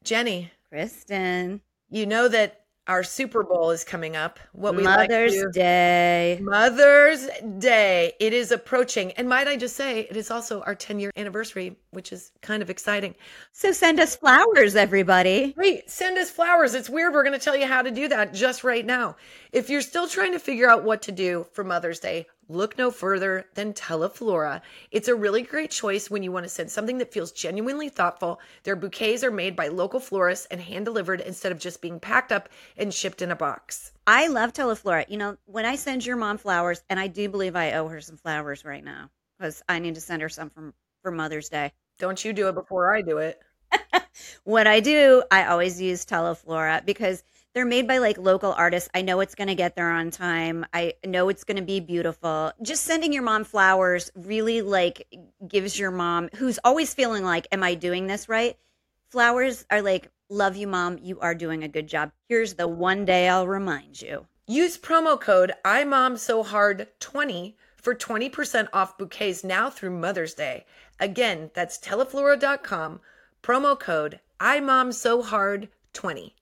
Jenny, Kristen. you know that our Super Bowl is coming up. What we like to Mother's do. Day. Mother's Day. It is approaching. And might I just say, it is also our 10-year anniversary, which is kind of exciting. So send us flowers, everybody. Wait, send us flowers. It's weird. We're going to tell you how to do that just right now. If you're still trying to figure out what to do for Mother's Day, look no further than Teleflora. It's a really great choice when you want to send something that feels genuinely thoughtful. Their bouquets are made by local florists and hand-delivered instead of just being packed up and shipped in a box. I love Teleflora. You know, when I send your mom flowers, and I do believe I owe her some flowers right now because I need to send her some for Mother's Day. Don't you do it before I do it. What I do, I always use Teleflora because they're made by like local artists. I know it's going to get there on time. I know it's going to be beautiful. Just sending your mom flowers really like gives your mom, who's always feeling like, am I doing this right? Flowers are like, love you, mom. You are doing a good job. Here's the one day I'll remind you. Use promo code IMomSoHard20 for 20% off bouquets now through Mother's Day. Again, that's teleflora.com. Promo code IMomSoHard20.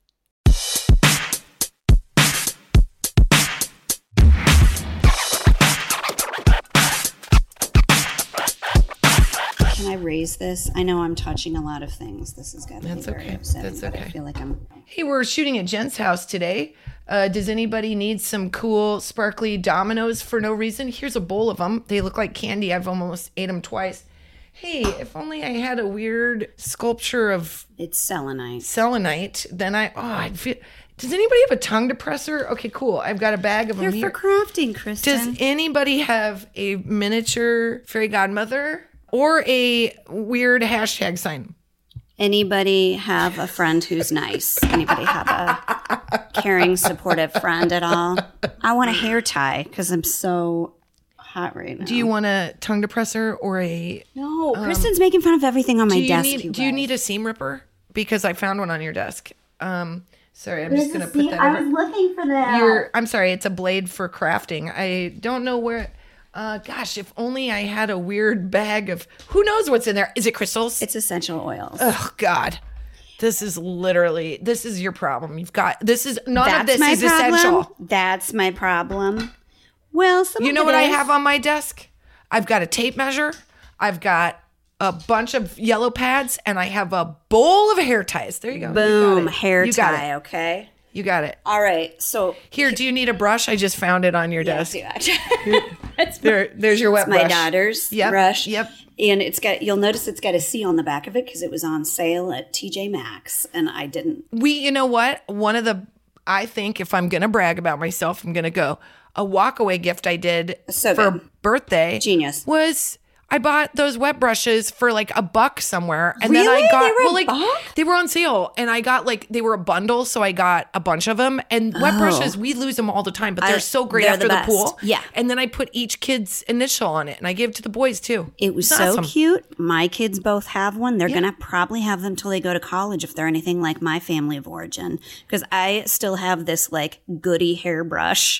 Can I raise this? I know I'm touching a lot of things. This has got to be very upsetting. That's but okay. I feel like I'm... Hey, we're shooting at Jen's house today. Does anybody need some cool, sparkly dominoes for no reason? Here's a bowl of them. They look like candy. I've almost ate them twice. Hey, if only I had a weird sculpture of... It's selenite. Selenite. Then I'd feel... Does anybody have a tongue depressor? Okay, cool. I've got a bag of them here. They're for crafting, Kristen. Does anybody have a miniature fairy godmother or a weird hashtag sign? Anybody have a friend who's nice? Anybody have a caring, supportive friend at all? I want a hair tie because I'm so hot right now. Do you want a tongue depressor or a... No, Kristen's making fun of everything on my desk. Do you need a seam ripper? Because I found one on your desk. Sorry, I'm just going to put that over. I was looking for that. I'm sorry, it's a blade for crafting. I don't know where... gosh, if only I had a weird bag of... Who knows what's in there? Is it crystals? It's essential oils. Oh, God. This is your problem. This is essential. That's my problem. Well, you know what I have on my desk? I've got a tape measure. I've got a bunch of yellow pads, and I have a bowl of hair ties. There you go. Boom, hair tie, okay? You got it. All right, so... Here, do you need a brush? I just found it on your desk. Yes, there's your wet brush. My daughter's brush. Yep. And you'll notice it's got a C on the back of it because it was on sale at TJ Maxx, and I didn't... You know what? I think if I'm going to brag about myself, I'm going to go... A walkaway gift I did for birthday. Genius. Was I bought those wet brushes for like $1 somewhere. And really? Then I got, they were $1? They were on sale and I got they were a bundle. So I got a bunch of them and wet brushes, we lose them all the time, but they're so great after the pool. Yeah. And then I put each kid's initial on it and I gave it to the boys too. It was so awesome. Cute. My kids both have one. They're going to probably have them till they go to college if they're anything like my family of origin. Because I still have this like goody hairbrush.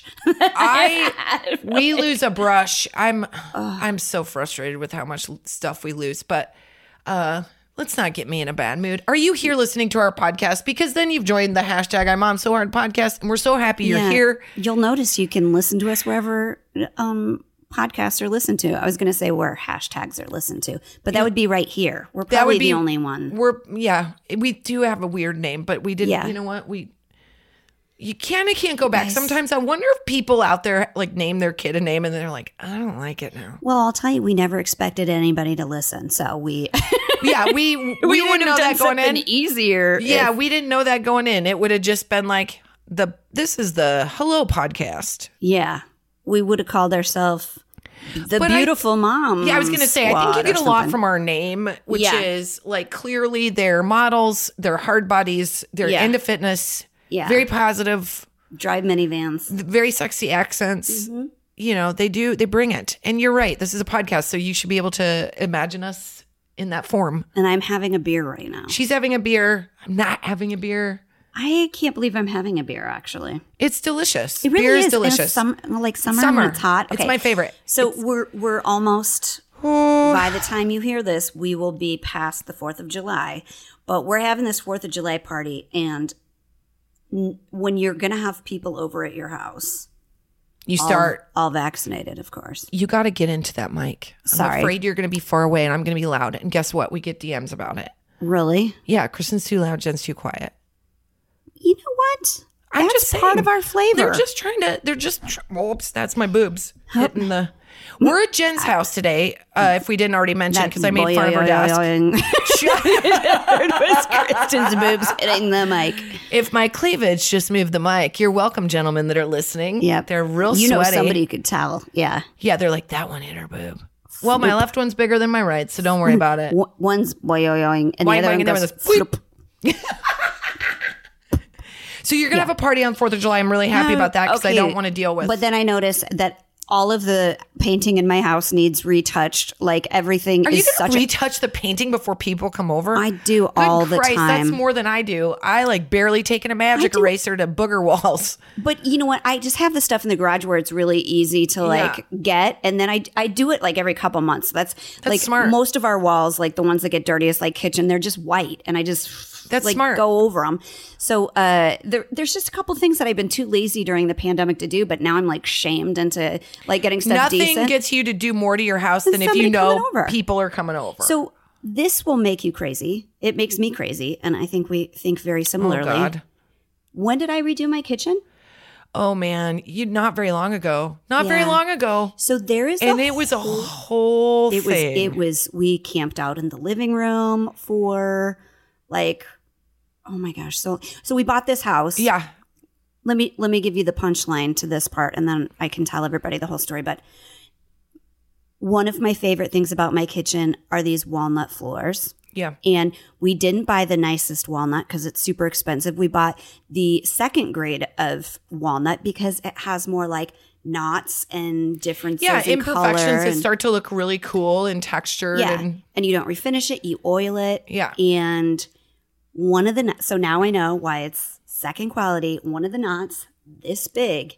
We lose a brush. I'm so frustrated with how much stuff we lose, but let's not get me in a bad mood. Are you here listening to our podcast? Because then you've joined the hashtag I'm Mom So Hard podcast, and we're so happy you're here. You'll notice you can listen to us wherever podcasts are listened to. I was going to say where hashtags are listened to, but that would be right here. We're probably the only one. We do have a weird name, but we didn't. You know what? You kind of can't go back. Nice. Sometimes I wonder if people out there like name their kid a name and they're like, I don't like it now. Well, I'll tell you, we never expected anybody to listen. So we didn't know that going in. Easier. Yeah, we didn't know that going in. It would have just been like this is the Hello podcast. Yeah. We would have called ourselves the Beautiful Mom. Yeah, I was going to say, I think you get a lot from our name, which is like clearly they're models, they're hard bodies, they're into fitness. Yeah. Very positive. Drive minivans. Very sexy accents. Mm-hmm. You know, they bring it. And you're right. This is a podcast, so you should be able to imagine us in that form. And I'm having a beer right now. She's having a beer. I'm not having a beer. I can't believe I'm having a beer, actually. It's delicious. It really beer is delicious. Summer when it's hot. Okay. It's my favorite. So we're almost By the time you hear this, we will be past the 4th of July. But we're having this 4th of July party, and when you're going to have people over at your house, You start. all vaccinated, of course. You got to get into that mic. Sorry. I'm afraid you're going to be far away and I'm going to be loud. And guess what? We get DMs about it. Really? Yeah, Kristen's too loud, Jen's too quiet. You know what? I'm That's just saying, part of our flavor. They're just trying to, oops, that's my boobs hitting the. We're at Jen's house today, if we didn't already mention, because I made fun of her desk. It was Kristen's boobs hitting the mic. If my cleavage just moved the mic, you're welcome, gentlemen that are listening. Yep. They're real You sweaty. know somebody could tell. Yeah. Yeah, they're like, that one hit her boob. Well, my left one's bigger than my right, so don't worry about it. One's boing, and the Boing, other boing, one and then goes with flip. So you're going to have a party on 4th of July. I'm really happy about that because I Okay. don't want to deal with. But then I notice that all of the painting in my house needs retouched. Like everything Are you is going such to a... retouch the painting before people come over? I do Good all the Christ, time. That's more than I do. I like barely taking a magic do- eraser to booger walls. But you know what? I just have the stuff in the garage where it's really easy to like get. And then I do it like every couple months. That's like smart. Most of our walls, like the ones that get dirtiest, like kitchen, they're just white. And I just That's like smart. go over them. So there's just a couple things that I've been too lazy during the pandemic to do. But now I'm like shamed into like getting stuff Nothing decent. gets you to do more to your house than if somebody you know coming over. people are coming over. So this will make you crazy. It makes me crazy. And I think we think very oh, similarly. God. When did I redo my kitchen? Oh, man. Not very long ago. Not very Yeah. long ago. So there is And it was a whole thing. It was we camped out in the living room for like, oh my gosh. So we bought this house. Yeah. Let me give you the punchline to this part and then I can tell everybody the whole story. But one of my favorite things about my kitchen are these walnut floors. Yeah. And we didn't buy the nicest walnut because it's super expensive. We bought the second grade of walnut because it has more like knots and differences Yeah, in imperfections color that and- start to look really cool and textured. yeah. And And you don't refinish it, you oil it. Yeah. And one of the so now I know why it's second quality. One of the knots this big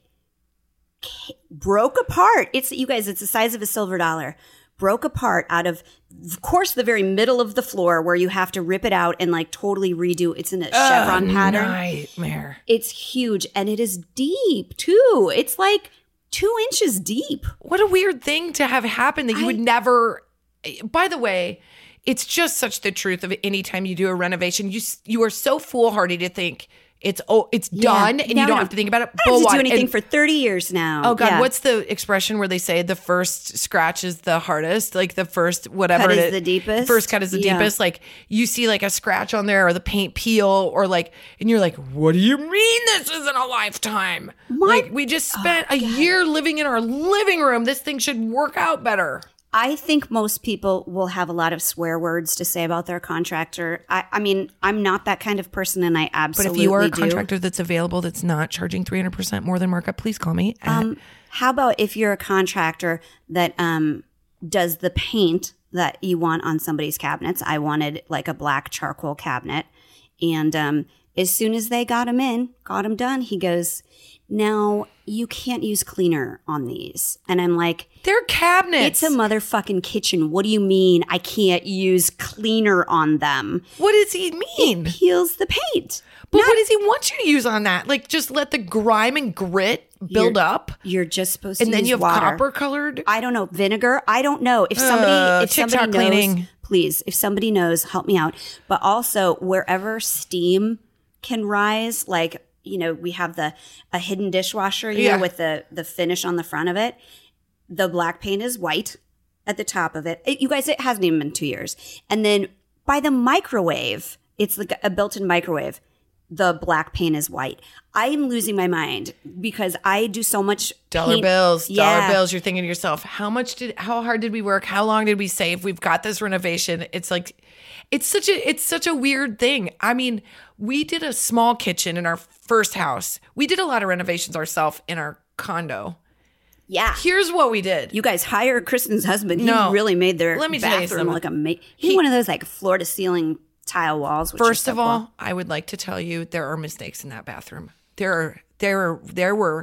broke apart. It's you guys, it's the size of a silver dollar. Broke apart out of course, the very middle of the floor where you have to rip it out and like totally redo. It's in a chevron pattern. Nightmare. It's huge and it is deep too. It's like 2 inches deep. What a weird thing to have happen that you would never. By the way, it's just such the truth of any time you do a renovation. You are so foolhardy to think it's done and you don't have to think about it. I don't have to do anything And- for 30 years now. Oh God, Yeah. what's the expression where they say the first scratch is the hardest? Like the first whatever Cut is it- the deepest? First cut is the Yeah. deepest. Like you see like a scratch on there or the paint peel or like, and you're like, what do you mean this isn't a lifetime? Like we just spent a year living in our living room. This thing should work out better. I think most people will have a lot of swear words to say about their contractor. I mean, I'm not that kind of person, and I But absolutely if you are a do. contractor that's available that's not charging 300% more than markup, please call me. How about if you're a contractor that does the paint that you want on somebody's cabinets? I wanted like a black charcoal cabinet, and as soon as they got him done, he goes, "Now you can't use cleaner on these," and I'm like. They're cabinets. It's a motherfucking kitchen. What do you mean I can't use cleaner on them? What does he mean? Peels the paint. But what does he want you to use on that? Like just let the grime and grit build up? You're just supposed to And then use you have water. copper colored? I don't know. Vinegar? I don't know. If somebody TikTok knows, cleaning. please, if somebody knows, help me out. But also wherever steam can rise, like, you know, we have a hidden dishwasher, you Yeah. know, with the finish on the front of it. The black paint is white at the top of it. You guys, it hasn't even been 2 years. And then by the microwave, it's like a built-in microwave. The black paint is white. I am losing my mind because I do so much Dollar paint. bills. Yeah. You're thinking to yourself, how hard did we work? How long did we save? We've got this renovation. It's like, it's such a weird thing. I mean, we did a small kitchen in our first house. We did a lot of renovations ourselves in our condo. Yeah. Here's what we did. You guys hire Kristen's husband. He No. really made their Let me tell you bathroom something. like he one of those like floor to ceiling tile walls. Which First is so of all, cool. I would like to tell you there are mistakes in that bathroom. There were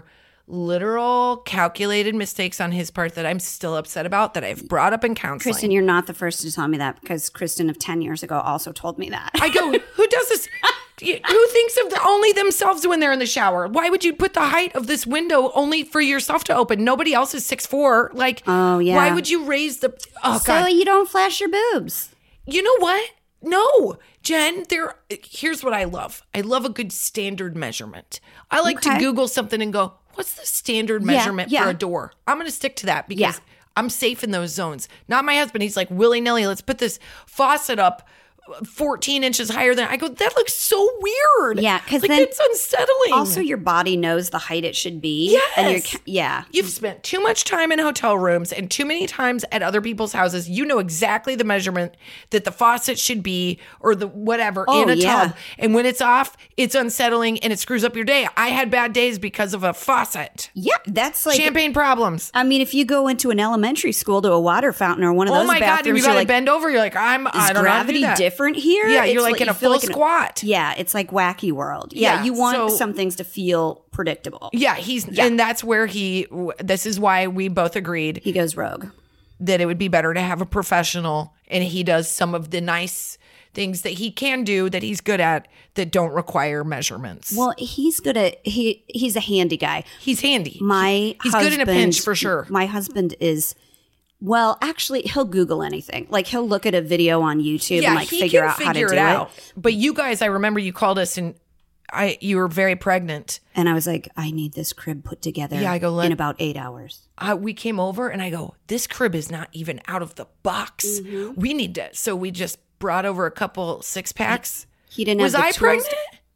literal calculated mistakes on his part that I'm still upset about that I've brought up in counseling. Kristen, you're not the first to tell me that because Kristen of 10 years ago also told me that. I go, who does this? Who thinks of only themselves when they're in the shower? Why would you put the height of this window only for yourself to open? Nobody else is 6'4". Like, Oh, yeah. why would you raise the? Oh So God! you don't flash your boobs. You know what? No, Jen. Here's what I love. I love a good standard measurement. I like to Okay. Google something and go, "What's the standard measurement yeah. for a door?" I'm going to stick to that because Yeah. I'm safe in those zones. Not my husband. He's like willy nilly. Let's put this faucet up 14 inches higher than I go. That looks so weird. Yeah, 'cause like then it's unsettling. Also, your body knows the height it should be. Yes. And yeah. You've spent too much time in hotel rooms and too many times at other people's houses. You know exactly the measurement that the faucet should be or the whatever in a tub. And when it's off, it's unsettling and it screws up your day. I had bad days because of a faucet. Yeah, that's like Champagne problems. I mean, if you go into an elementary school to a water fountain or one of Oh those my God. And bathrooms, you you're got to like, bend over. You're like, I is don't know how to do gravity that. different here? Yeah, you're It's like in you a feel full like squat. Yeah, it's like wacky world. Yeah, Yeah, you want so- some things to feel predictable. Yeah, and that's where this is why we both agreed He goes rogue. that it would be better to have a professional, and he does some of the nice things that he can do that he's good at that don't require measurements. Well, he's good at he's a handy guy. He's handy. He's good in a pinch for sure. My husband is well, actually, he'll Google anything. Like he'll look at a video on YouTube and like he figure can out how to figure do it it. out. But you guys, I remember you called us and you were very pregnant. And I was like, I need this crib put together Yeah, I go, in about 8 hours. We came over and I go, this crib is not even out of the box. Mm-hmm. We need to. So we just brought over a couple 6-packs. He didn't Was have the I tools. pregnant?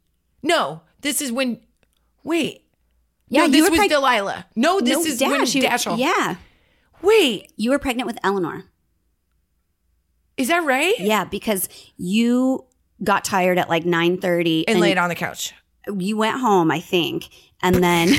No, this is when. Wait. Yeah, no, you this were was preg- Delilah. No, this No, is when Dash. Dashel. Yeah. Wait, You were pregnant with Eleanor. is that right? Yeah, because you got tired at like 9:30 And laid on the couch. You went home, I think, and then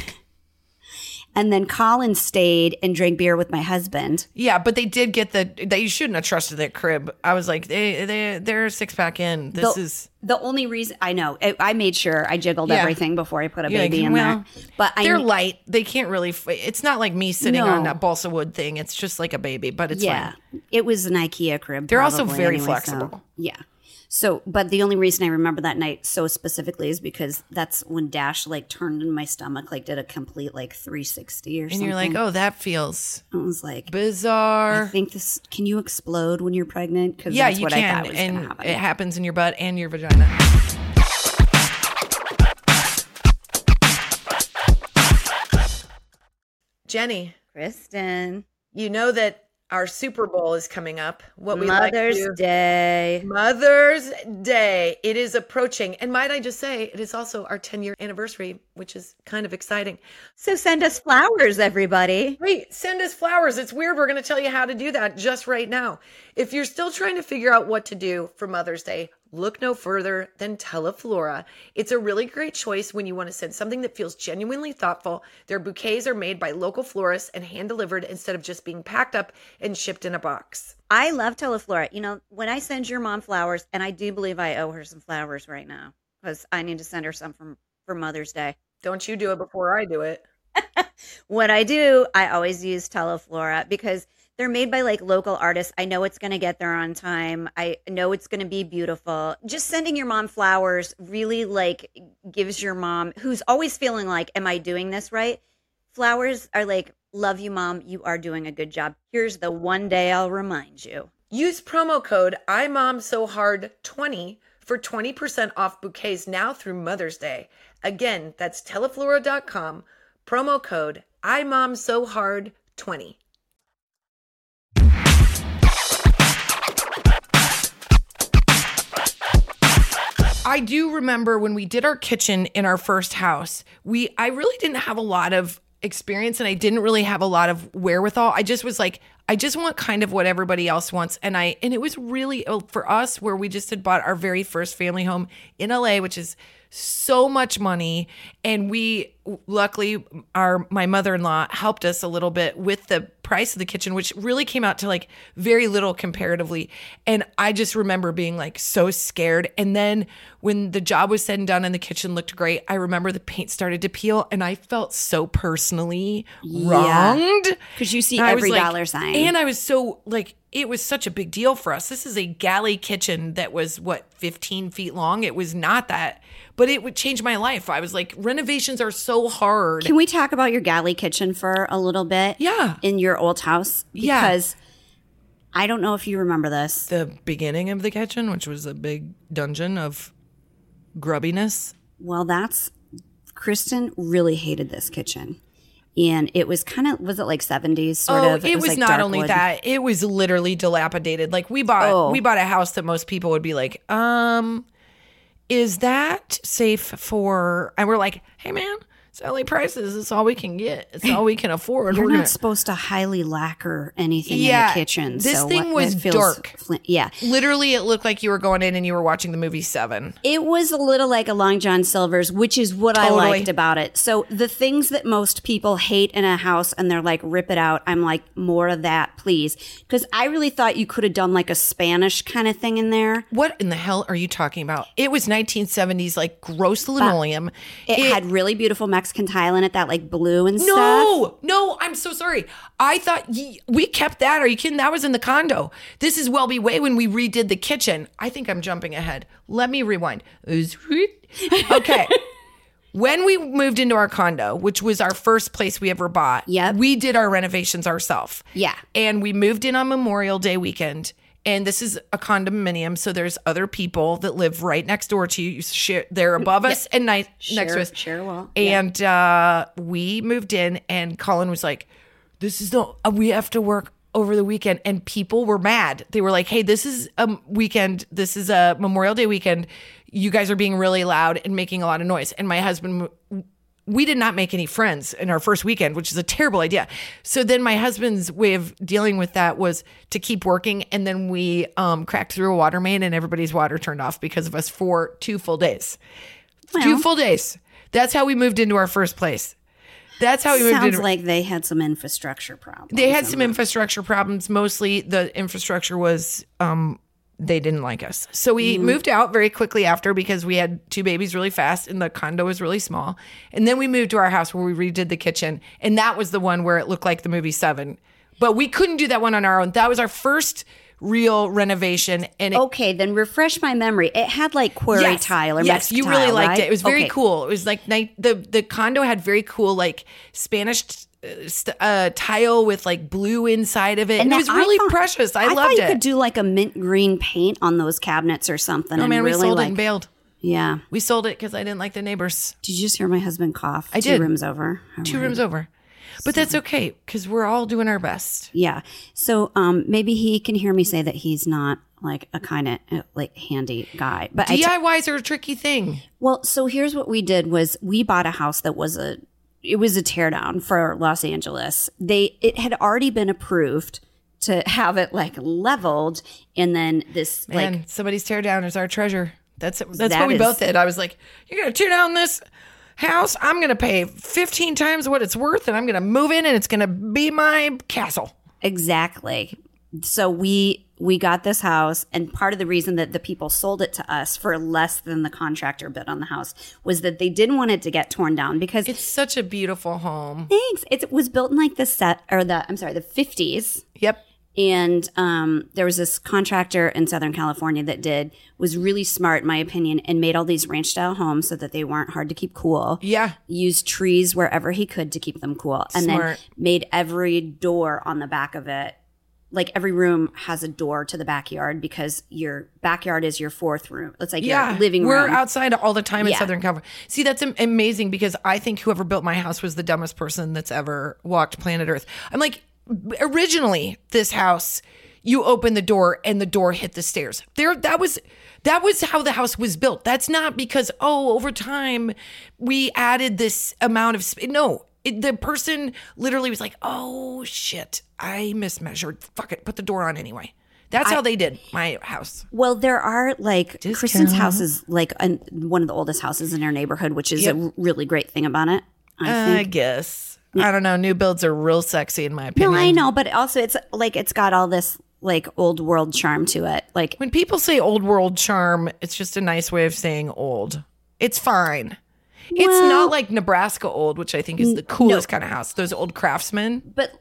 Colin stayed and drank beer with my husband. Yeah, but they did get that you shouldn't have trusted that crib. I was like, they're 6-pack in. This is The only reason I know, I made sure I jiggled Yeah. everything before I put a You're baby like, in well, there. But they're light. They can't really. It's not like me sitting No. on that balsa wood thing. It's just like a baby, but it's yeah, fine. it was an IKEA crib. They're also probably, very anyway, flexible. So, yeah. So, but the only reason I remember that night so specifically is because that's when Dash like turned in my stomach, like did a complete like 360 or And something. you're like, oh, that feels I was like, I bizarre. think this. Can you explode when you're pregnant? Because Yeah, that's you what I can, thought was going to and happen. it happens in your butt and your vagina. Jenny, Kristen, you know that our Super Bowl is coming up. What we like to Mother's do- Day. Mother's Day. It is approaching. And might I just say, it is also our 10-year anniversary, which is kind of exciting. So send us flowers, everybody. Wait, send us flowers. It's weird. We're going to tell you how to do that just right now. If you're still trying to figure out what to do for Mother's Day, look no further than Teleflora. It's a really great choice when you want to send something that feels genuinely thoughtful. Their bouquets are made by local florists and hand-delivered instead of just being packed up and shipped in a box. I love Teleflora. You know, when I send your mom flowers, and I do believe I owe her some flowers right now because I need to send her some for Mother's Day. Don't you do it before I do it. What I do, I always use Teleflora because they're made by like local artists. I know it's going to get there on time. I know it's going to be beautiful. Just sending your mom flowers really like gives your mom, who's always feeling like, am I doing this right? Flowers are like, love you, mom. You are doing a good job. Here's the one day I'll remind you. Use promo code IMomSoHard20 for 20% off bouquets now through Mother's Day. Again, that's teleflora.com. Promo code IMomSoHard20. I do remember when we did our kitchen in our first house, I really didn't have a lot of experience and I didn't really have a lot of wherewithal. I just was like, I just want kind of what everybody else wants. And it was really for us where we just had bought our very first family home in LA, which is so much money. And we luckily my mother-in-law helped us a little bit with the price of the kitchen, which really came out to like very little comparatively. And I just remember being like so scared. And then when the job was said and done and the kitchen looked great, I remember the paint started to peel and I felt so personally wronged. Because you see And I was every like- dollar sign. And I was so like, it was such a big deal for us. This is a galley kitchen that was 15 feet long. It was not that, but it would change my life. I was like, renovations are so hard. Can we talk about your galley kitchen for a little bit? Yeah. In your old house? Yeah. Because I don't know if you remember this. The beginning of the kitchen, which was a big dungeon of grubbiness. Well, Kristen really hated this kitchen. And it was kind of, was it like 70s sort of? It was like not dark only wood. that, it was literally dilapidated. Like we bought a house that most people would be like, is that safe for, and we're like, hey man, it's LA prices. It's all we can get. It's all we can afford. You're We're not gonna- supposed to highly lacquer anything Yeah, in the kitchen. this so thing was that feels dark. Yeah. Literally, it looked like you were going in and you were watching the movie Seven. It was a little like a Long John Silver's, which is what I Totally. liked about it. So the things that most people hate in a house and they're like, rip it out. I'm like, more of that, please. Because I really thought you could have done like a Spanish kind of thing in there. What in the hell are you talking about? It was 1970s, like gross linoleum. It had really beautiful Mexican tile in it, that like blue and stuff. No, I'm so sorry. I thought we kept that. Are you kidding? That was in the condo. This is Welby Way when we redid the kitchen. I think I'm jumping ahead. Let me rewind. Okay. When we moved into our condo, which was our first place we ever bought, Yep. we did our renovations ourselves. Yeah. And we moved in on Memorial Day weekend. And this is a condominium, so there's other people that live right next door to you. They're above us and next to us. Share a wall. And we moved in, and Colin was like, "This is we have to work over the weekend." And people were mad. They were like, "Hey, this is a weekend. This is a Memorial Day weekend. You guys are being really loud and making a lot of noise." And my husband, we did not make any friends in our first weekend, which is a terrible idea. So then my husband's way of dealing with that was to keep working. And then we cracked through a water main and everybody's water turned off because of us for 2 full days. 2 full days. That's how we moved into our first place. That's how we moved Sounds into like they had some infrastructure problems. They had some infrastructure problems. Mostly the infrastructure was they didn't like us. So we moved out very quickly after because we had 2 babies really fast and the condo was really small. And then we moved to our house where we redid the kitchen. And that was the one where it looked like the movie Seven. But we couldn't do that one on our own. That was our first real renovation. And it, Okay, then refresh my memory. It had like quarry tile or yes, Mexican you really tile, liked right? it. It was very Okay. cool. It was like the condo had very cool like Spanish tile with like blue inside of it. And it was I really thought- precious. I thought loved you it. could do like a mint green paint on those cabinets or something. Oh and man, we really sold like, it and bailed. Yeah. We sold it because I didn't like the neighbors. Did you just hear my husband cough? I 2 did. rooms over. All 2 right. rooms over. But that's okay because we're all doing our best. Yeah. So maybe he can hear me say that he's not like a kind of like handy guy. But DIYs are a tricky thing. well, so here's what we did was we bought a house that was it was a teardown for Los Angeles. It had already been approved to have it like leveled, and then this Man, like somebody's tear down is our treasure. That's That what we is- both did. I was like, "You're gonna tear down this house. I'm gonna pay 15 times what it's worth, and I'm gonna move in, and it's gonna be my castle." exactly. So we got this house, and part of the reason that the people sold it to us for less than the contractor bid on the house was that they didn't want it to get torn down because It's such a beautiful home. thanks. It was built in like the 50s. Yep. And there was this contractor in Southern California that was really smart, in my opinion, and made all these ranch style homes so that they weren't hard to keep cool. Yeah. Used trees wherever he could to keep them cool. And then Smart. made every door on the back of it. Like every room has a door to the backyard because your backyard is your 4th room. It's like your living room. We're outside all the time in Yeah. Southern California. See, that's amazing because I think whoever built my house was the dumbest person that's ever walked planet Earth. I'm like, originally, this house, you open the door and the door hit the stairs. That was how the house was built. That's not because, over time we added this amount of space. No. The person literally was like, "Oh shit, I mismeasured. Fuck it, put the door on anyway." That's how they did my house. Well, there are like Discount. Kristen's house is like one of the oldest houses in our neighborhood, which is Yep. a really great thing about it. I I think. guess. I don't know. New builds are real sexy in my opinion. No, I know, but also it's like it's got all this like old world charm to it. Like When people say old world charm, it's just a nice way of saying old. It's fine. It's Well- not like Nebraska old, which I think is the coolest kind of house. Those old craftsmen. but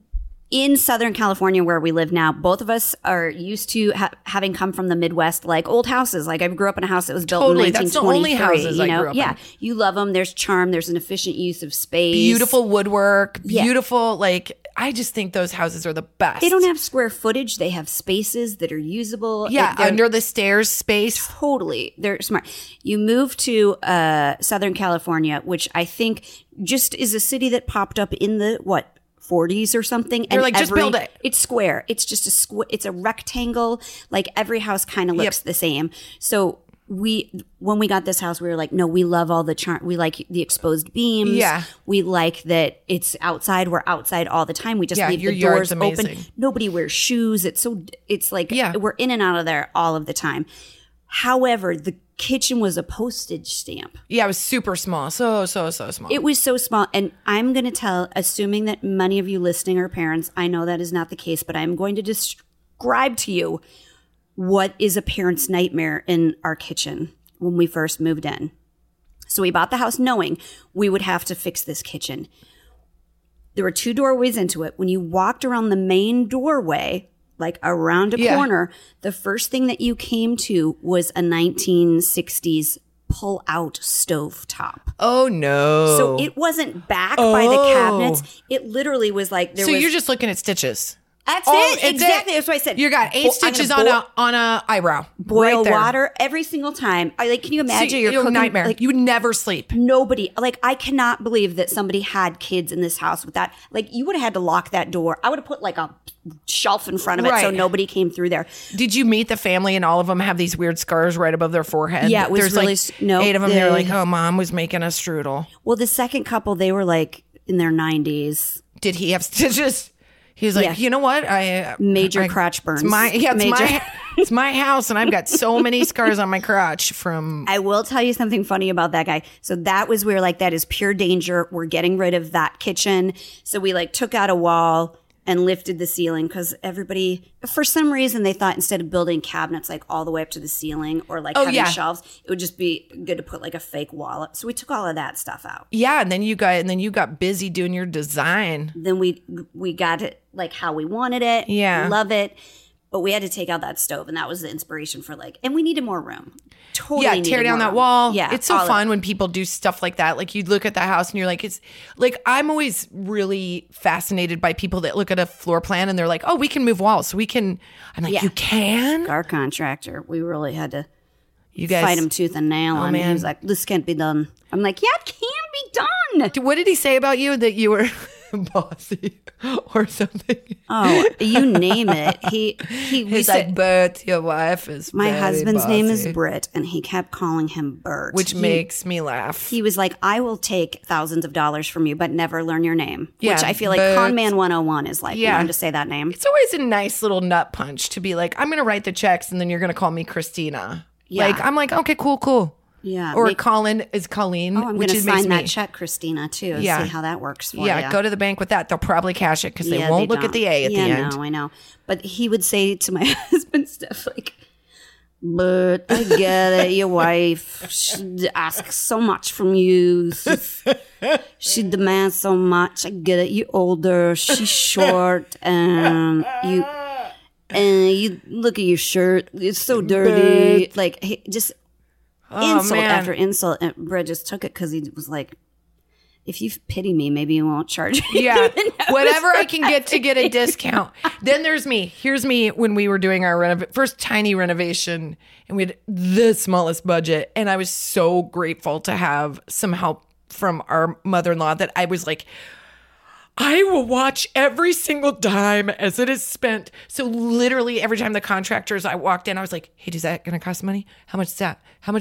in Southern California, where we live now, both of us are used to having come from the Midwest, like old houses. Like I grew up in a house that was built Totally. in That's the 1923. only houses you I know? grew up yeah, in. you love them. There's charm. There's an efficient use of space. Beautiful woodwork. Yeah. Beautiful, like, I just think those houses are the best. They don't have square footage. They have spaces that are usable. Yeah, They're under the stairs space. totally. They're smart. You move to Southern California, which I think just is a city that popped up in the 40s or something. They're like, just build it. It's square. It's just it's a rectangle. Like every house kind of looks the same. So when we got this house, we were like, no, we love all the charm. We like the exposed beams. Yeah. We like that it's outside. We're outside all the time. We just Yeah, leave your the yard's doors open. amazing. Nobody wears shoes. It's like Yeah. we're in and out of there all of the time. However, the kitchen was a postage stamp. Yeah, it was super small. So small. It was so small. And I'm going to tell, assuming that many of you listening are parents, I know that is not the case, but I'm going to describe to you what is a parent's nightmare in our kitchen when we first moved in. So we bought the house knowing we would have to fix this kitchen. There were 2 doorways into it. When you walked around the main doorway, like around a Yeah. corner, the first thing that you came to was a 1960s pull-out stove top. Oh, no. So it wasn't back by the Oh. cabinets. It literally was like there So was. you're just looking at stitches. That's Oh, it. it's Exactly. it. That's what I said. You got 8 I'm gonna stitches on a eyebrow. boil right there. water every single time. I like. Can you imagine? See, You're cooking nightmare. like You would never sleep. nobody. Like I cannot believe that somebody had kids in this house with that. Like you would have had to lock that door. I would have put like a shelf in front of it so Right. nobody came through there. Did you meet the family and all of them have these weird scars right above their forehead? Yeah, it was There's really like no, 8 of them. They were the- like, oh, mom was making a strudel. Well, the second couple, they were like in their 90s. Did he have stitches? He's like, Yeah. you know what? Major crotch burns. It's Major- it's my house, and I've got so many scars on my crotch from. I will tell you something funny about that guy. So that was we were like, that is pure danger. We're getting rid of that kitchen. So we like took out a wall and lifted the ceiling because everybody, for some reason, they thought instead of building cabinets like all the way up to the ceiling or like having yeah. shelves, it would just be good to put like a fake wall up. So we took all of that stuff out. Yeah, and then you got busy doing your design. Then we got it like how we wanted it. Yeah. Love it. But we had to take out that stove, and that was the inspiration for like, and we needed more room. Totally Yeah, needed tear down more that room. wall. Yeah, it's so all of fun it. when people do stuff like that. Like you look at the house and you're like, it's like I'm always really fascinated by people that look at a floor plan and they're like, oh, we can move walls, so we can. I'm like, Yeah. you can. Our contractor, we really had to You guys fight him tooth and nail on it. He man. was like, this can't be done. I'm like, yeah, it can be done. What did he say about you? That you were bossy or something? Oh, you name it. We He's said, like, but your wife is my very husband's name is bossy," Britt, and he kept calling him Bert. which makes me laugh. He was like, I will take thousands of dollars from you, but never learn your name. Yeah, which I feel like but- Con Man 101 is like, Yeah. learn to say that name. It's always a nice little nut punch to be like, I'm going to write the checks and then you're going to call me Christina. Yeah. Like, I'm like, okay, cool. Yeah. Or Colin is Colleen, I'm going which to is makes sign that me. check, Christina, too. Yeah. See how that works for Yeah, you. go to the bank with that. They'll probably cash it because they Yeah, won't look at don't. the A at yeah, the end. No, I know. But he would say to my husband stuff like, but I get it. Your wife she asks so much from you. She demands so much. I get it. You're older. She's short, and you look at your shirt. It's so dirty. Like he just insult man. after insult. And Brett just took it because he was like, if you pity me, maybe you won't charge me. Yeah, whatever I can get to get a discount. Then there's me. Here's me when we were doing our first tiny renovation, and we had the smallest budget. And I was so grateful to have some help from our mother-in-law that I was like, I will watch every single dime as it is spent. So literally every time the contractors I walked in, I was like, hey, is that going to cost money? How much is that? How much is that?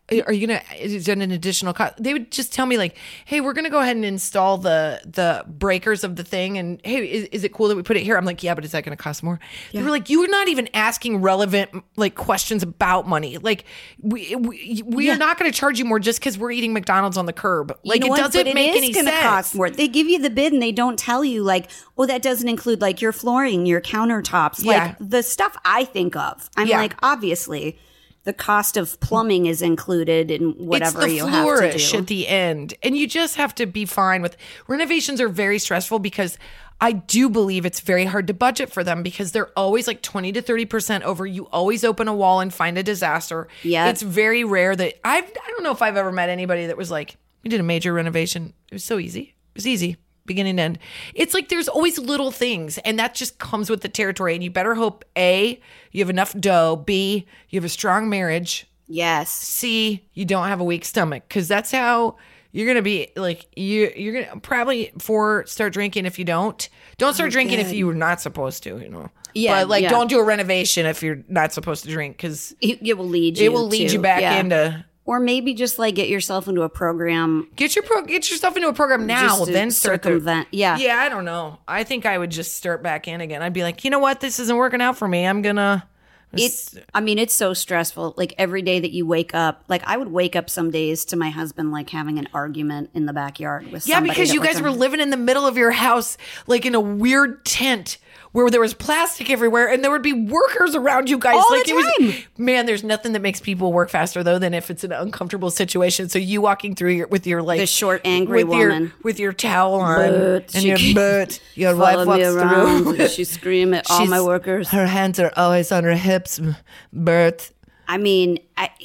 are you gonna, is it an additional cost? They would just tell me like, hey, we're gonna go ahead and install the breakers of the thing, and hey, is it cool that we put it here? I'm like, yeah, but is that gonna cost more? They were like, you're not even asking relevant like questions about money. Like we are not gonna charge you more just because we're eating McDonald's on the curb. Like You know it what? doesn't But make it any is gonna sense. cost more. They give you the bid and they don't tell you like, oh, that doesn't include like your flooring, your countertops, Yeah. like the stuff I think of. I'm Yeah. like, obviously, the cost of plumbing is included in whatever it's the you have to flourish do. at the end, and you just have to be fine with renovations. Are very stressful because I do believe it's very hard to budget for them because they're always like 20 to 30% over. You always open a wall and find a disaster. Yeah. It's very rare that I don't know if I've ever met anybody that was like, we did a major renovation. It was so easy. It was easy. Beginning to end. It's like there's always little things, and that just comes with the territory. And you better hope A, you have enough dough, B, you have a strong marriage, Yes. C, you don't have a weak stomach, because that's how you're gonna be. Like you're gonna probably start drinking if you don't start drinking if you're not supposed to, you know. Yeah, but like yeah. don't do a renovation if you're not supposed to drink, because It will lead you. it will lead to- you back yeah. into. Or maybe just like get yourself into a program. Get yourself into a program now, just to then start the circumvent. Yeah. Yeah, I don't know. I think I would just start back in again. I'd be like, you know what? This isn't working out for me. I'm gonna. It's so stressful. Like every day that you wake up, like I would wake up some days to my husband like having an argument in the backyard with Yeah, somebody because that you was guys on- were living in the middle of your house, like in a weird tent where there was plastic everywhere, and there would be workers around you guys. All like the it was, time. man, there's nothing that makes people work faster though than if it's an uncomfortable situation. So you walking through with your like The short, angry woman. with your towel on But and she your keeps butt. Your follow wife me walks around. through. She scream at all my She's- workers. Her hands are always on her hips. Bert. I mean,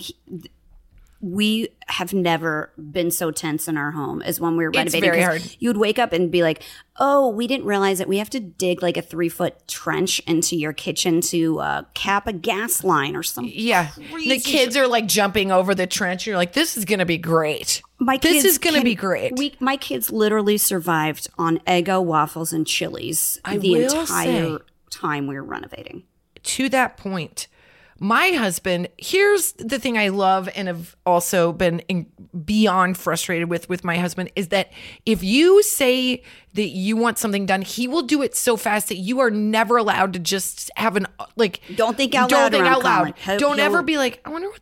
we have never been so tense in our home as when we were renovating. very 'Cause hard. You would wake up and be like, "Oh, we didn't realize that we have to dig like a 3-foot trench into your kitchen to cap a gas line or something." Yeah. The kids are like jumping over the trench. You're like, this is going to be great. This is going to be great. My kids literally survived on Eggo waffles and Chili's I the will entire say- time we were renovating. To that point, my husband, here's the thing I love and have also been beyond frustrated with my husband, is that if you say that you want something done, he will do it so fast that you are never allowed to just have an like. Don't think out loud around Colin. Don't He'll- ever be like, I wonder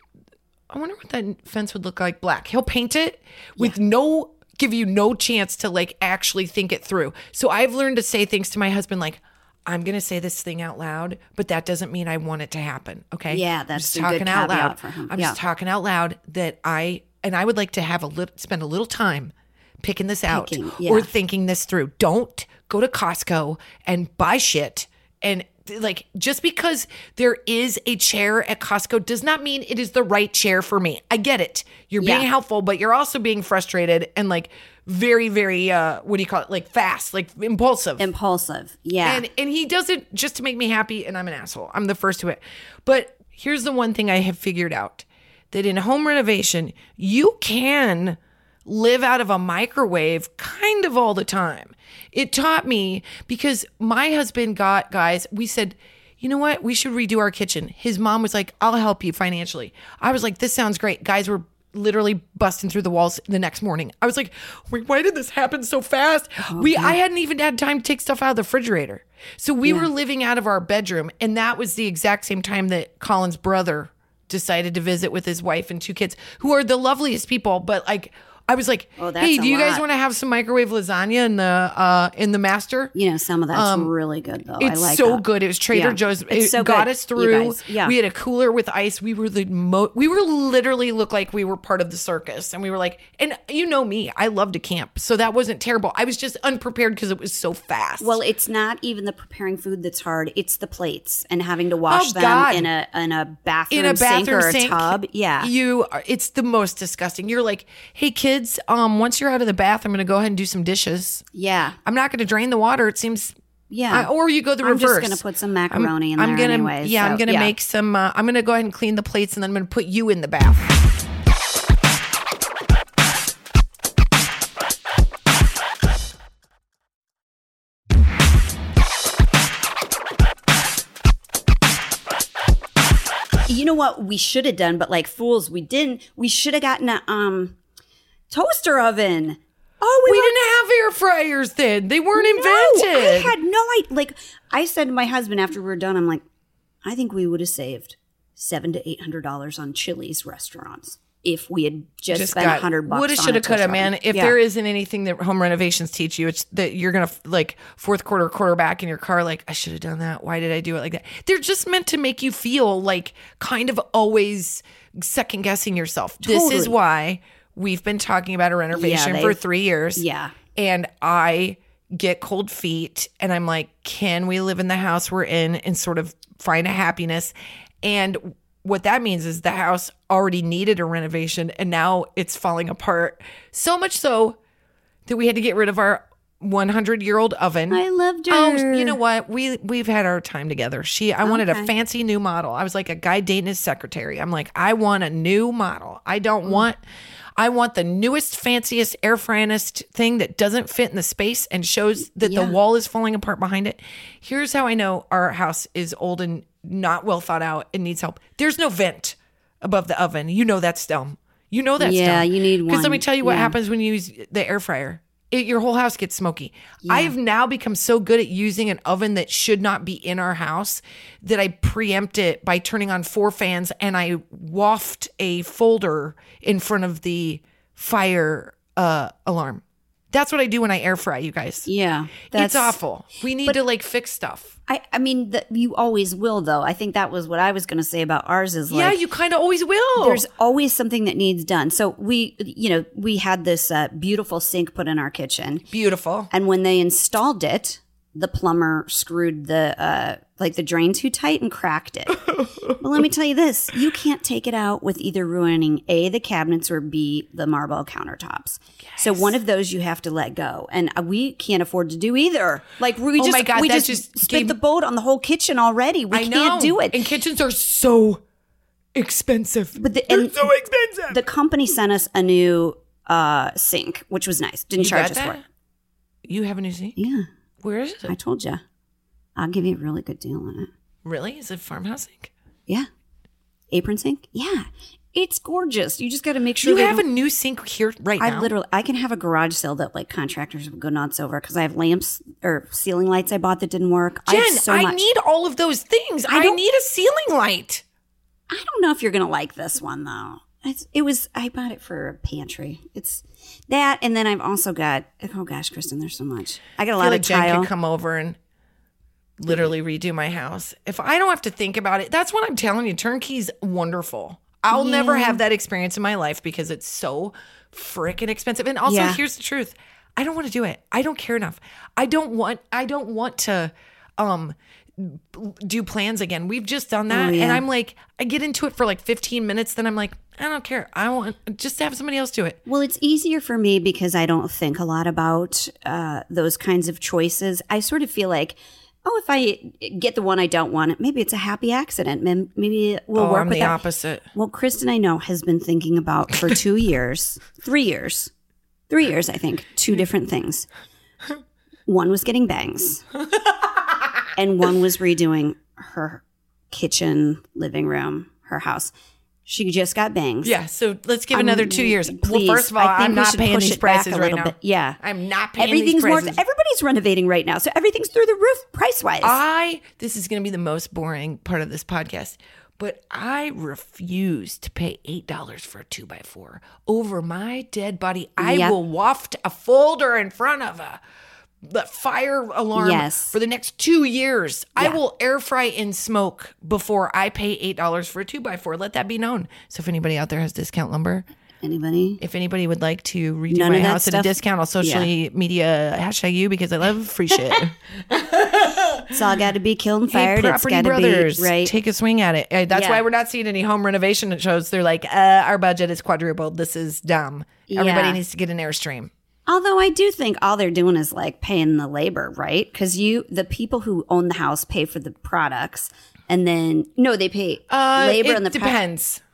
what that fence would look like black. He'll paint it with give you no chance to like actually think it through. So I've learned to say things to my husband like, I'm going to say this thing out loud, but that doesn't mean I want it to happen. Okay. Yeah, I'm that's just a good talking out caveat loud. for him. I'm Yeah. just talking out loud that I would like to have spend a little time picking this out yeah. or thinking this through. Don't go to Costco and buy shit. And like, just because there is a chair at Costco does not mean it is the right chair for me. I get it. You're being Yeah. helpful, but you're also being frustrated and like very, very, what do you call it? Like fast, like impulsive. Impulsive. Yeah. And he does it just to make me happy, and I'm an asshole. I'm the first to it. But here's the one thing I have figured out, that in home renovation, you can live out of a microwave kind of all the time. It taught me, because my husband we said, you know what? We should redo our kitchen. His mom was like, I'll help you financially. I was like, this sounds great. Guys were literally busting through the walls the next morning. I was like, why did this happen so fast? I hadn't even had time to take stuff out of the refrigerator. So we were living out of our bedroom, and that was the exact same time that Colin's brother decided to visit with his wife and 2 kids, who are the loveliest people. But like, I was like, Oh, that's hey, a do you guys lot. want to have some microwave lasagna in the master? You know, some of that's really good though. It's I like so that. good. It was Trader Yeah. Joe's. It's It so got good, us you through. guys. Yeah. We had a cooler with ice. We were we were literally looked like we were part of the circus, and we were like, and you know me, I love to camp, so that wasn't terrible. I was just unprepared because it was so fast. Well, it's not even the preparing food that's hard. It's the plates and having to wash Oh, them God. in a bathroom, in a bathroom sink or a sink, tub. Yeah. it's the most disgusting. You're like, hey kids, once you're out of the bath, I'm going to go ahead and do some dishes. Yeah. I'm not going to drain the water. It seems. Yeah. Or you go the I'm reverse. just going to put some macaroni in there gonna, anyway. Yeah, so, I'm going to make some. I'm going to go ahead and clean the plates, and then I'm going to put you in the bath. You know what we should have done, but like fools, we didn't. We should have gotten a toaster oven. Oh, we didn't have air fryers then. They weren't invented. I had no idea. Like I said to my husband after we were done, I'm like, I think we would have saved $700 to $800 on Chili's restaurants if we had just spent $100. Woulda, shoulda, coulda, man. If there isn't anything that home renovations teach you, it's that you're gonna like fourth quarterback in your car. Like, I should have done that. Why did I do it like that? They're just meant to make you feel like kind of always second guessing yourself. Totally. This is why we've been talking about a renovation for 3 years. Yeah, and I get cold feet, and I'm like, can we live in the house we're in and sort of find a happiness? And what that means is the house already needed a renovation, and now it's falling apart. So much so that we had to get rid of our 100-year-old oven. I loved her. Oh, you know what? We've had our time together. I wanted a fancy new model. I was like a guy dating his secretary. I'm like, I want a new model. I want the newest, fanciest, air fryingest thing that doesn't fit in the space and shows that the wall is falling apart behind it. Here's how I know our house is old and not well thought out and needs help. There's no vent above the oven. You know that's dumb. You know that's dumb. Yeah, you need one. Because let me tell you what happens when you use the air fryer. Your whole house gets smoky. Yeah. I've now become so good at using an oven that should not be in our house that I preempt it by turning on 4 fans and I waft a folder in front of the fire alarm. That's what I do when I air fry, you guys. Yeah. It's awful. We need to like fix stuff. I mean, you always will, though. I think that was what I was going to say about ours is like. Yeah, you kind of always will. There's always something that needs done. So we had this beautiful sink put in our kitchen. Beautiful. And when they installed it, the plumber screwed the drain too tight and cracked it. But let me tell you this, you can't take it out with either ruining A, the cabinets, or B, the marble countertops. Yes. So one of those you have to let go. And we can't afford to do either. Like we just spit the boat on the whole kitchen already. We can't do it. And kitchens are so expensive. But they're so expensive. The company sent us a new sink, which was nice. Didn't charge us for it. You have a new sink? Yeah. Where is it? I told you. I'll give you a really good deal on it. Really? Is it farmhouse sink? Yeah. Apron sink? Yeah. It's gorgeous. You just got to make sure you have a new sink here right now. I can have a garage sale that like contractors would go nuts over because I have lamps or ceiling lights I bought that didn't work. Jen, I need all of those things. I need a ceiling light. I don't know if you're going to like this one though. I bought it for a pantry. It's that, and then I've also got, oh gosh, Kristen, there's so much. I got a lot of tile. Jen could come over and literally redo my house. If I don't have to think about it, that's what I'm telling you. Turnkey's wonderful. I'll never have that experience in my life because it's so freaking expensive. And also, here's the truth. I don't want to do it. I don't care enough. I don't want to do plans again. We've just done that. And I'm like, I get into it for like 15 minutes. Then I'm like, I don't care. I want just to have somebody else do it. Well, it's easier for me because I don't think a lot about those kinds of choices. I sort of feel like, if I get the one I don't want, maybe it's a happy accident. Maybe we'll work with that. I'm the opposite. Well, Kristen, I know, has been thinking about for 2 years, 3 years, I think, 2 different things. One was getting bangs. And one was redoing her kitchen, living room, her house. She just got bangs. Yeah, so let's give another 2 years. Please, well, first of all, I'm not paying these prices right now. Yeah. I'm not paying these prices. Everybody's renovating right now, so everything's through the roof price-wise. This is going to be the most boring part of this podcast, but I refuse to pay $8 for a 2x4 over my dead body. I will waft a folder in front of the fire alarm for the next 2 years. I will air fry in smoke before I pay $8 for a 2x4. Let that be known. So if anybody out there has discount lumber, if anybody would like to redo my house at a discount, I'll social media hashtag you because I love free shit. It's all got to be killed and fired. Hey, Property Brothers, right? Take a swing at it. That's why we're not seeing any home renovation shows. They're like, our budget is quadrupled. This is dumb. Everybody needs to get an Airstream. Although I do think all they're doing is like paying the labor, right? Because the people who own the house pay for the products, and then they pay labor and the depends.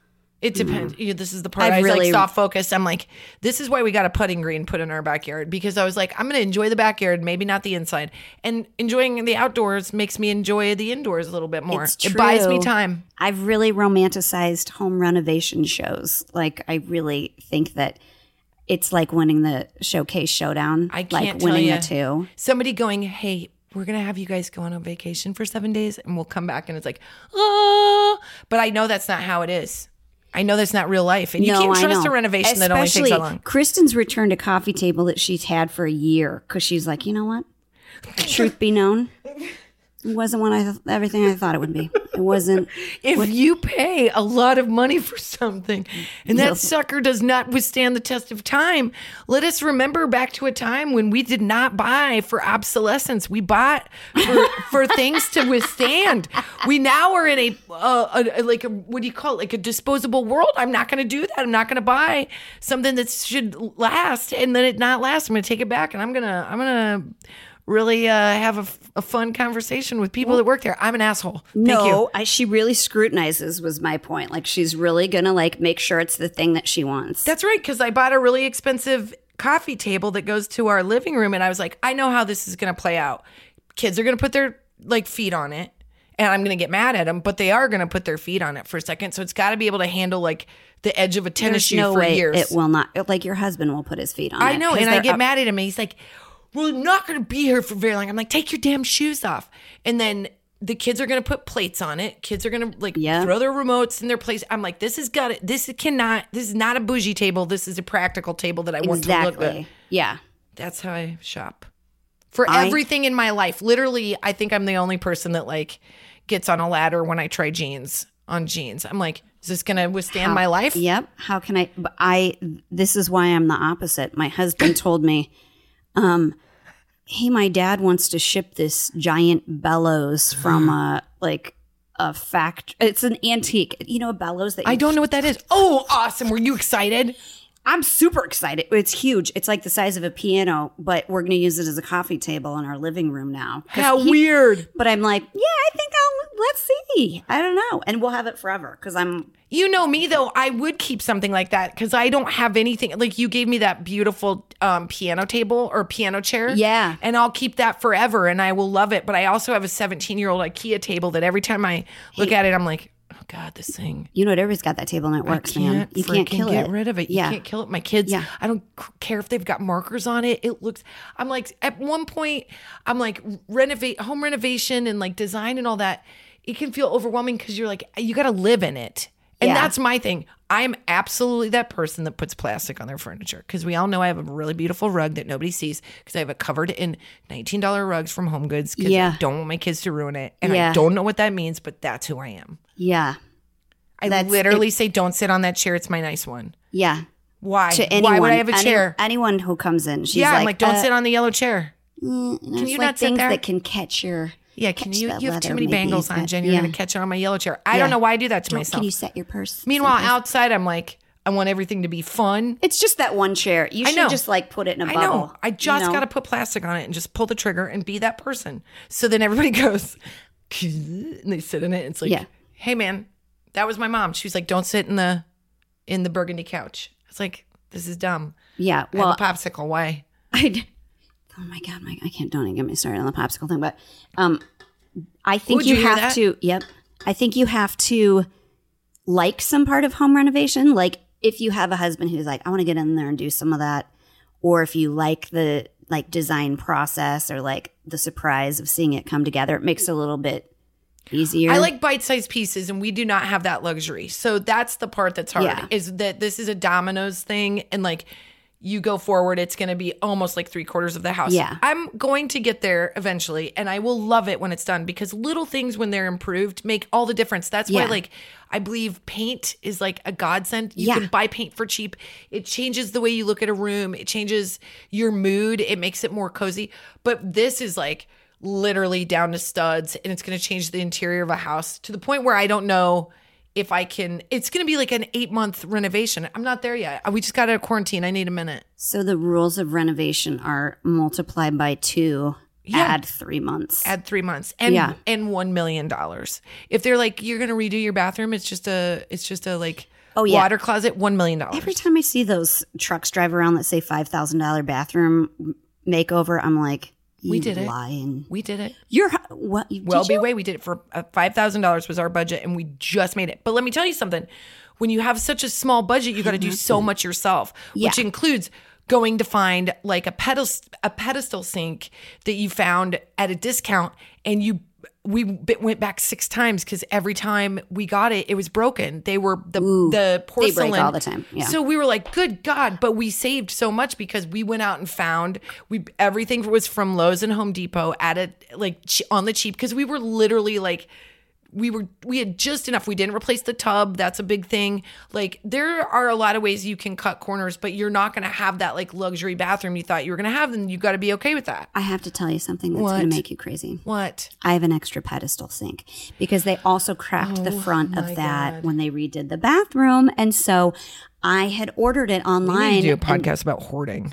It depends. This is the part I've I was really- like soft focused. I'm like, this is why we got a putting green put in our backyard, because I was like, I'm going to enjoy the backyard, maybe not the inside. And enjoying the outdoors makes me enjoy the indoors a little bit more. It's It buys me true. time. I've really romanticized home renovation shows. Like, I really think that it's like winning the Showcase Showdown. I can't like tell winning ya. the two. Somebody going, hey, we're going to have you guys go on a vacation for 7 days and we'll come back and it's like, oh, but I know that's not how it is. I know that's not real life. And you can't I trust know. a renovation that only takes Especially that long. Kristen's returned a coffee table that she's had for a year because she's like, you know what? Truth be known, it wasn't what everything I thought it would be. It wasn't. If you pay a lot of money for something and that sucker does not withstand the test of time, let us remember back to a time when we did not buy for obsolescence. We bought for things to withstand. We now are in a what do you call it? Like a disposable world. I'm not going to do that. I'm not going to buy something that should last and then it not last. I'm going to take it back and I'm going to really have a fun conversation with people that work there. I'm an asshole. Thank you. No, she really scrutinizes. Was my point. Like, she's really gonna like make sure it's the thing that she wants. That's right, because I bought a really expensive coffee table that goes to our living room, and I was like, I know how this is going to play out. Kids are going to put their feet on it, and I'm going to get mad at them, but they are going to put their feet on it for a second, so it's got to be able to handle like the edge of a tennis There's shoe no for way years. it will not. Like, your husband will put his feet on it. I know, 'cause and I they're get up- mad at him, and he's like, we're not going to be here for very long. I'm like, take your damn shoes off. And then the kids are going to put plates on it. Kids are going to throw their remotes in their place. I'm like, this is not a bougie table. This is a practical table that I want to look good. Exactly. Yeah. That's how I shop. For everything in my life. Literally, I think I'm the only person that like gets on a ladder when I try jeans. I'm like, is this going to withstand my life? Yep. How can I? But this is why I'm the opposite. My husband told me, hey, my dad wants to ship this giant bellows from a factory. It's an antique. You know, a bellows that I don't know what that is. Oh, awesome. Were you excited? I'm super excited. It's huge. It's like the size of a piano, but we're going to use it as a coffee table in our living room now. 'Cause How weird. But I'm like, yeah, I think let's see. I don't know. And we'll have it forever because I'm. You know me, though. I would keep something like that because I don't have anything. Like, you gave me that beautiful piano table or piano chair. Yeah. And I'll keep that forever and I will love it. But I also have a 17-year-old IKEA table that every time I look at it, I'm like, oh, God, this thing. You know what? Everybody's got that table and it works, man. You can't kill get it. rid of it. You can't kill it. My kids, I don't care if they've got markers on it. It looks, I'm like, at one point, I'm like, home renovation and like design and all that. It can feel overwhelming because you're like, you got to live in it. And that's my thing. I'm absolutely that person that puts plastic on their furniture because we all know I have a really beautiful rug that nobody sees because I have it covered in $19 rugs from Home Goods because I don't want my kids to ruin it. And I don't know what that means, but that's who I am. Yeah. I literally say, don't sit on that chair. It's my nice one. Yeah. Why? To anyone, Why would I have a chair? Anyone who comes in, she's I'm like, don't sit on the yellow chair. Can you not sit things there? that can catch your? Yeah, catch you that have too leather, many maybe, bangles on, but- Jen. You're yeah. going to catch it on my yellow chair. I don't know why I do that to myself. Can you set your purse? Meanwhile, someplace? outside, I'm like, I want everything to be fun. It's just that one chair. You should know. just like put it in a I bubble. know. I just got to put plastic on it and just pull the trigger and be that person. So then everybody goes, and they sit in it. And it's like, hey, man, that was my mom. She was like, don't sit in the burgundy couch. I was like, this is dumb. Yeah. I Well, have a popsicle. Why? Oh my God, I can't. Don't even get me started on the popsicle thing. But I think Would you you hear have that? to. Yep. I think you have to like some part of home renovation. Like if you have a husband who's like, I want to get in there and do some of that, or if you like the design process or like the surprise of seeing it come together, it makes it a little bit easier. I like bite-sized pieces, and we do not have that luxury. So that's the part that's hard, Yeah. is that this is a Domino's thing, and like you go forward, it's going to be almost like 3/4 of the house. Yeah. I'm going to get there eventually, and I will love it when it's done because little things, when they're improved, make all the difference. That's why, Yeah. like, I believe paint is like a godsend. You Yeah. can buy paint for cheap. It changes the way you look at a room. It changes your mood. It makes it more cozy. But this is like literally down to studs, and it's going to change the interior of a house to the point where I don't know if I can. It's going to be like an 8-month renovation. I'm not there yet. We just got out of quarantine. I need a minute. So the rules of renovation are multiply by 2, add 3 months. Add 3 months and $1 million. If they're like, you're going to redo your bathroom, it's just a like yeah. Water closet, $1 million. Every time I see those trucks drive around that say $5,000 bathroom makeover, I'm like, We did it. lying. We did it. You're what? Well, we did it for $5,000 was our budget, and we just made it. But let me tell you something. When you have such a small budget, you got to do so much yourself, which includes going to find like a pedestal sink that you found at a discount, and we went back 6 times because every time we got it, it was broken. They were the porcelain. They break all the time. Yeah. So we were like, good God. But we saved so much because we went out and found everything was from Lowe's and Home Depot at on the cheap, because we were literally like, we had just enough. We didn't replace the tub. That's a big thing. Like, there are a lot of ways you can cut corners, but you're not going to have that like luxury bathroom you thought you were going to have. Then you got to be okay with that. I have to tell you something that's going to make you crazy. What? I have an extra pedestal sink because they also cracked the front of that when they redid the bathroom. And so I had ordered it online. We need to do a podcast about hoarding.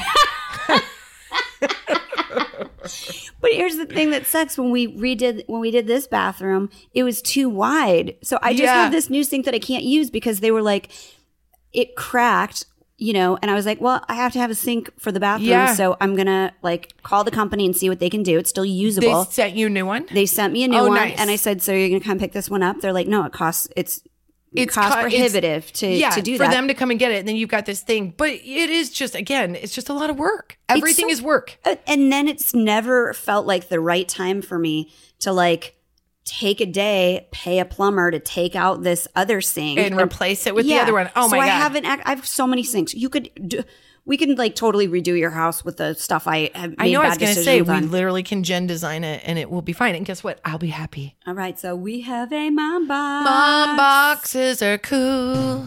But here's the thing that sucks: when we did this bathroom, it was too wide. So I just have this new sink that I can't use because they were like, it cracked, and I was like, well, I have to have a sink for the bathroom, so I'm gonna like call the company and see what they can do. It's still usable. They sent you a new one? They sent me a new one, nice. and I said, so you're gonna come pick this one up? They're like, no, it's cost prohibitive to do for that. them to come and get it. And then you've got this thing. But it is just, again, it's just a lot of work. Everything is work. And then it's never felt like the right time for me to like take a day, pay a plumber to take out this other sink. And replace it with the other one. Oh my God. I have so many sinks. We can like totally redo your house with the stuff I have made. I know. I was going to say, we on. literally can Jen design it and it will be fine. And guess what? I'll be happy. All right. So we have a mom box. Mom boxes are cool.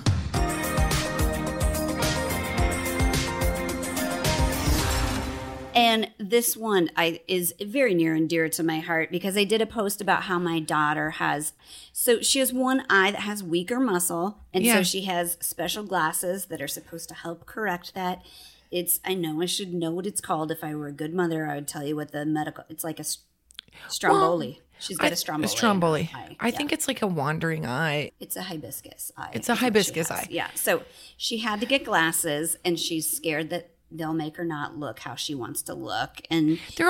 And this one is very near and dear to my heart because I did a post about how my daughter she has one eye that has weaker muscle. And so she has special glasses that are supposed to help correct that. I know I should know what it's called. If I were a good mother, I would tell you what it's like a stromboli. Well, she's got a stromboli. A stromboli. I think it's like a wandering eye. It's a hibiscus eye. It's a hibiscus eye. Yeah. So she had to get glasses and she's scared that they'll make her not look how she wants to look. And they're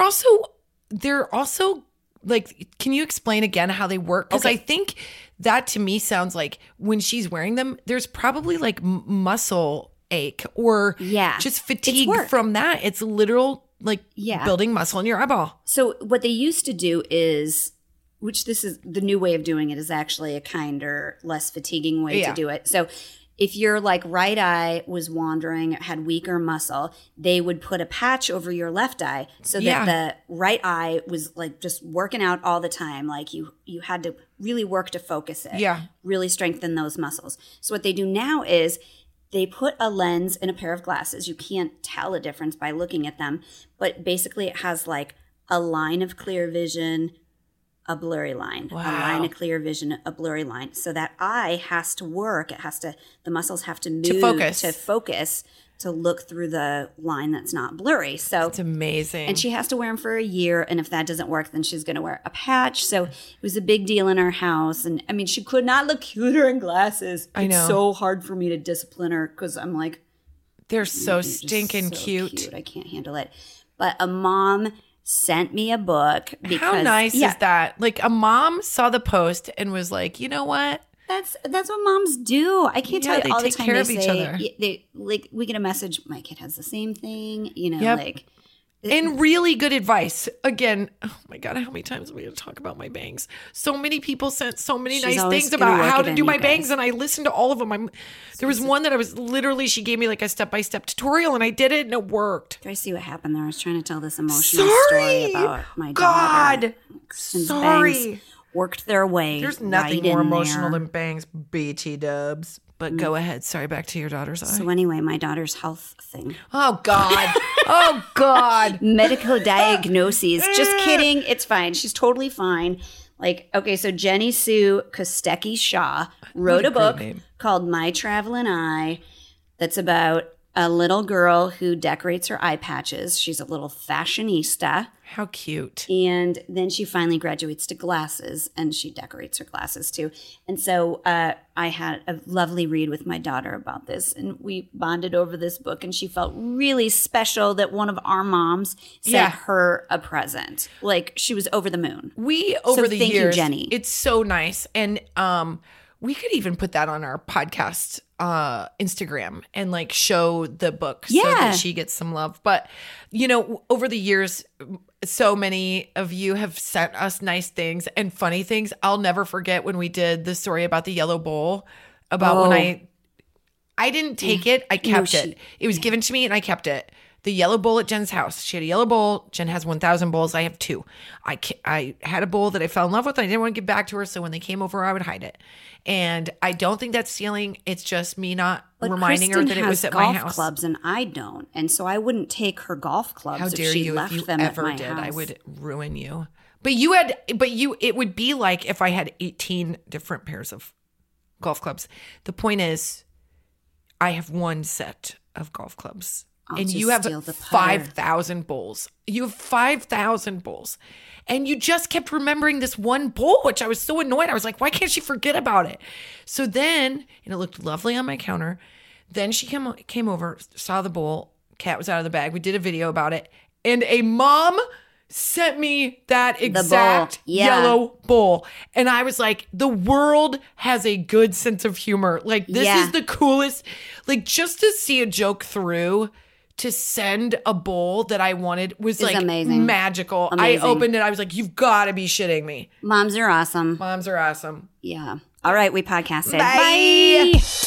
also like, can you explain again how they work? Because I think that to me sounds like when she's wearing them, there's probably like muscle ache or just fatigue from that. It's literal like building muscle in your eyeball. So what they used to do is, which this is the new way of doing it, is actually a kinder, less fatiguing way to do it. So if your like right eye was wandering, had weaker muscle, they would put a patch over your left eye so that the right eye was like just working out all the time. Like you had to really work to focus it. Yeah. Really strengthen those muscles. So what they do now is they put a lens in a pair of glasses. You can't tell a difference by looking at them, but basically it has like a line of clear vision, a blurry line, a line of clear vision, a blurry line. So that eye has to work. The muscles have to move to focus to look through the line that's not blurry. So it's amazing. And she has to wear them for a year. And if that doesn't work, then she's going to wear a patch. So it was a big deal in our house. And I mean, she could not look cuter in glasses. I know. It's so hard for me to discipline her because I'm like, they're so stinking cute. I can't handle it. But a mom sent me a book. Because, how nice is that? Like a mom saw the post and was like, you know what? That's what moms do. I can't tell you all the time. They take care of each other. We get a message. My kid has the same thing. And really good advice. Again, oh my God, how many times are we going to talk about my bangs? So many people sent so many nice things about how to do my bangs, and I listened to all of them. There was one that I was literally, she gave me like a step-by-step tutorial, and I did it, and it worked. Do I see what happened there? I was trying to tell this emotional story about my daughter. Sorry. Worked their way. There's nothing more emotional than bangs, BT dubs. But go ahead. Sorry, back to your daughter's eye. So anyway, my daughter's health thing. Oh, God. Oh, God. Medical diagnoses. Just kidding. It's fine. She's totally fine. Like, okay, so Jenny Sue Kostecki Shaw wrote a book called My Traveling Eye that's about a little girl who decorates her eye patches. She's a little fashionista. How cute. And then she finally graduates to glasses, and she decorates her glasses too. And so I had a lovely read with my daughter about this, and we bonded over this book, and she felt really special that one of our moms sent her a present. Like, she was over the moon. Thank you, Jenny. It's so nice. And we could even put that on our podcast Instagram and like show the book so that she gets some love. But, you know, over the years, so many of you have sent us nice things and funny things. I'll never forget when we did the story about the yellow bowl, about when I didn't take it. I kept it. It was given to me and I kept it. The yellow bowl at Jen's house. She had a yellow bowl. Jen has 1,000 bowls. I have 2. I had a bowl that I fell in love with. And I didn't want to give back to her. So when they came over, I would hide it. And I don't think that's stealing. It's just me not reminding her that it was at my house. Kristen has golf clubs and I don't. And so I wouldn't take her golf clubs. How dare if she you? left If you them ever at my did, house. I would ruin you. It would be like if I had 18 different pairs of golf clubs. The point is, I have one set of golf clubs. And you have 5,000 bowls. You have 5,000 bowls. And you just kept remembering this one bowl, which I was so annoyed. I was like, why can't she forget about it? So then, and it looked lovely on my counter. Then she came over, saw the bowl. Cat was out of the bag. We did a video about it. And a mom sent me that exact yellow bowl. And I was like, the world has a good sense of humor. Like, this is the coolest. Like, just to see a joke through, to send a bowl that I wanted was like amazing. Magical. Amazing. I opened it. I was like, you've got to be shitting me. Moms are awesome. Moms are awesome. Yeah. All right, we podcasted. Bye.